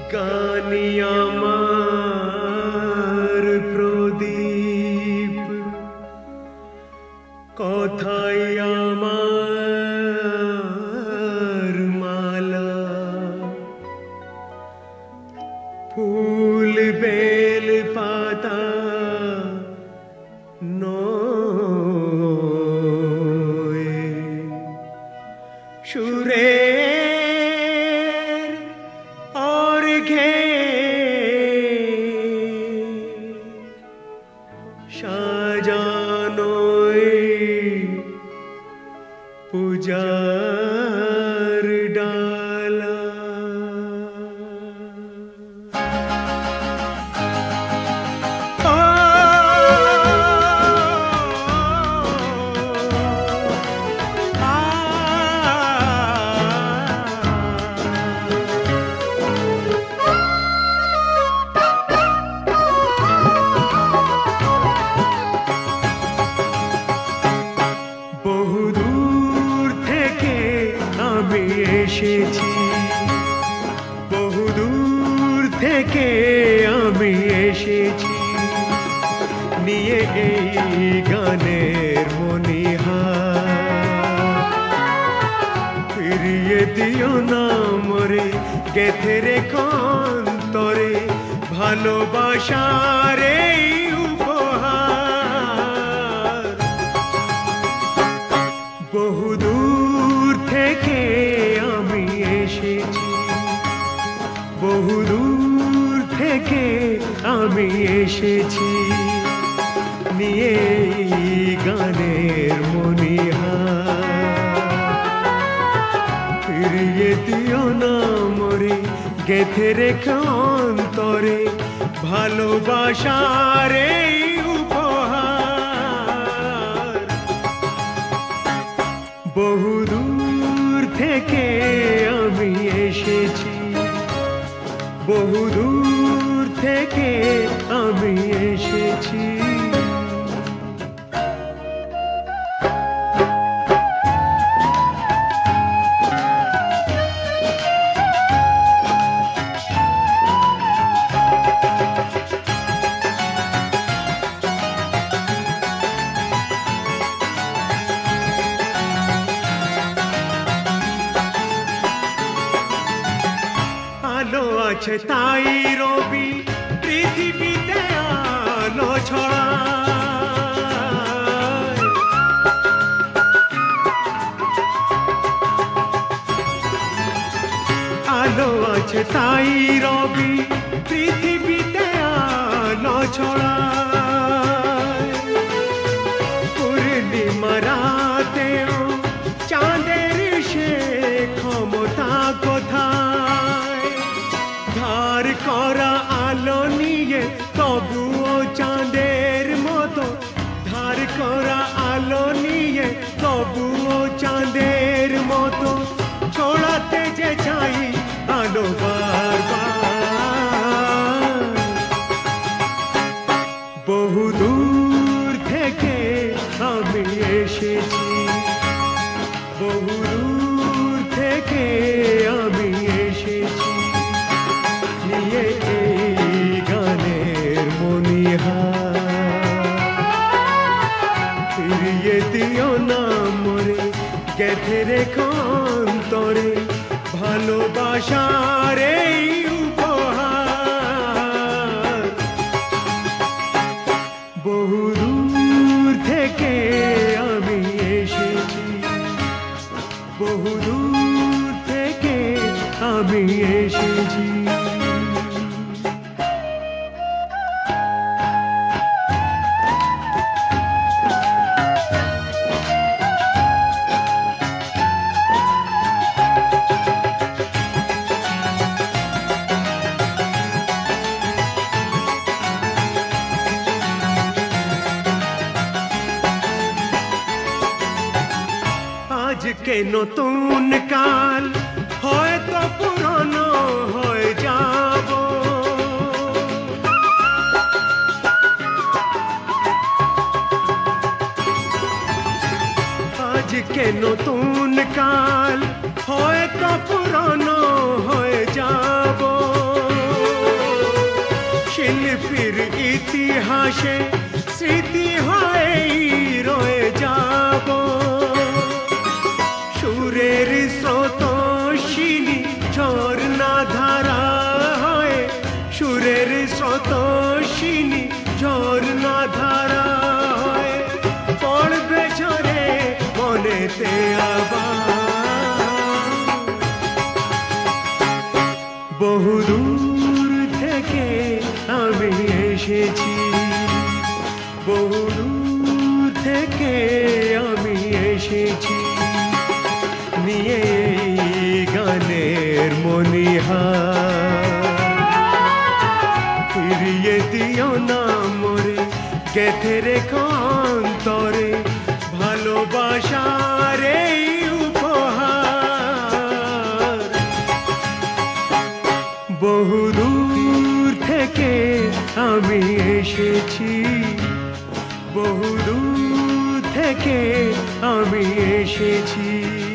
গানি আমার প্রদীপ, কথাই আমার মালা, ফুল বেল পাতা নয়, সুরের অর্ঘ্যে সাজানো পূজার ডালা। বহুদূর থেকে আমি এসেছি, বহুদূর থেকে আমি এসেছি, নিয়ে এই গানের মণিহার। ফিরিয়ে দিও না মরে, গেঁথে রেখো অন্তরে ভালোবাসার এই উপহার। বহুদূর থেকে আমি এসেছি, বহুদূর থেকে আমি এসেছি, নিয়ে এই গানের মণিহার। ফিরিয়ে দিও না মরে, গেঁথে রেখো অন্তরে ভালোবাসার এই উপহার। বহুদূর থেকে আমি এসেছি, বহুদূর থেকে আমি এসেছি। আলো আছে তাই রবি পৃথিবীতে আলো ছড়ায়। আলো আছে তাই রবি পৃথিবীতে আলো ছড়ায়। পূর্ণিমা রাতেও চাঁদের সে ক্ষমতা কোথায়? ধার করা আলো নিয়ে তবুও চাঁদের মতো, ধার করা আলো নিয়ে তবুও চাঁদের মতো ছড়াতে যে চাই আলো বারবার। বহুদূর থেকে আমি এসেছি, বহুদূর থেকে আমি এসেছি, নিয়ে এই গানের মণিহার। ফিরিয়ে দিও না মরে, গেঁথে রেখো অন্তরে ভালোবাসার এই উপহার। বহুদূর থেকে আমি এসেছি, বহুদূর থেকে আমি এসেছি। আজকে নতুন কাল হয়তো পুরনো হয়ে যাব, আজকে নতুন কাল হয়তো পুরনো হয়ে যাব। শিল্পীর ইতিহাসে স্মৃতি হয়েই রয়ে যাব। সুরের স্রোতস্বিনী ঝর্ণা ধারা হয়ে, সুরের স্রোতস্বিনী ঝর্ণা ধারা হয়ে পড়বে ঝরে মনেতে আবার। বহুদূর থেকে আমি এসেছি, বহুদূর থেকে আমি এসেছি, নিয়ে গানের মণিহার। ফিরিয়ে দিও না মোরে, গেঁথে রেখো অন্তরে ভালোবাসার এই উপহার। বহুদূর থেকে আমি এসেছি, বহুদূর থেকে আমি এসেছি।